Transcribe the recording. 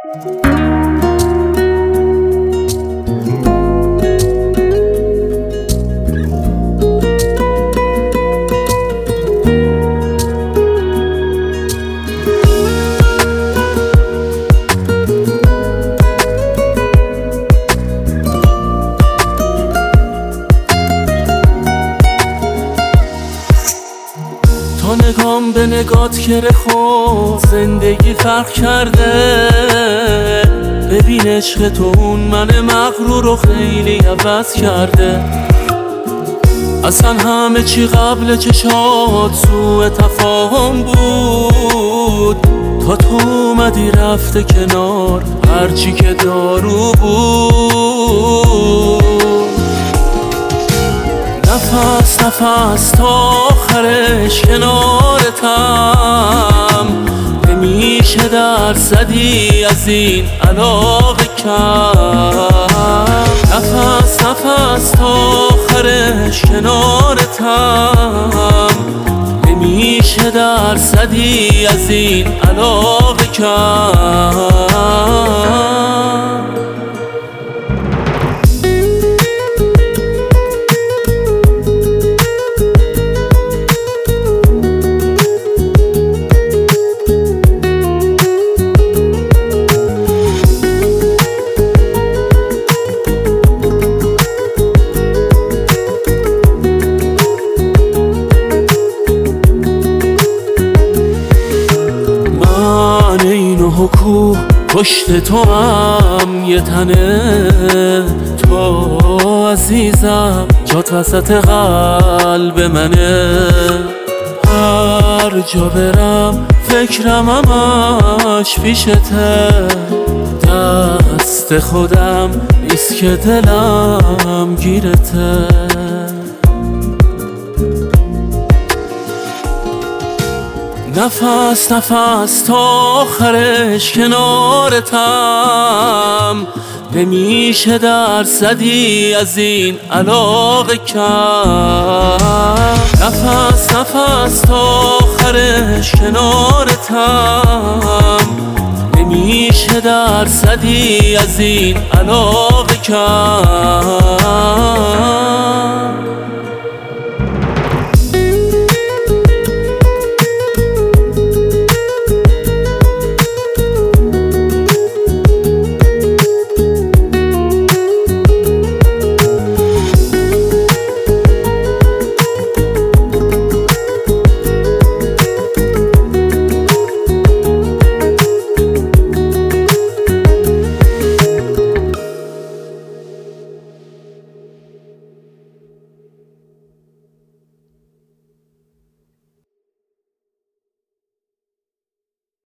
تا نگام به نگات گره خورد زندگی فرق کرده. ببین عشق تو اون من مغرور رو خیلی عوض کرده. اصلا همه چی قبل چشات سوء تفاهم بود، تا تو اومدی رفته کنار هرچی که دارو بود. نفس نفس تا آخرش کنارتم، نمیشه درصدی از این علاقه کم. نفس نفس تا آخرش کنارتم، نمیشه درصدی از این علاقه کم. کوه پشت تو هم یه تنه، تو عزیزم جات وسط قلب منه. هر جا برم فکرم همش پیشته، دست خودم نیست که دلم گیرته. نفس نفس تا آخرش کنارتم، نمیشه درصدی از این علاقه کم. نفس نفس تا آخرش کنارتم، نمیشه درصدی از این علاقه کم.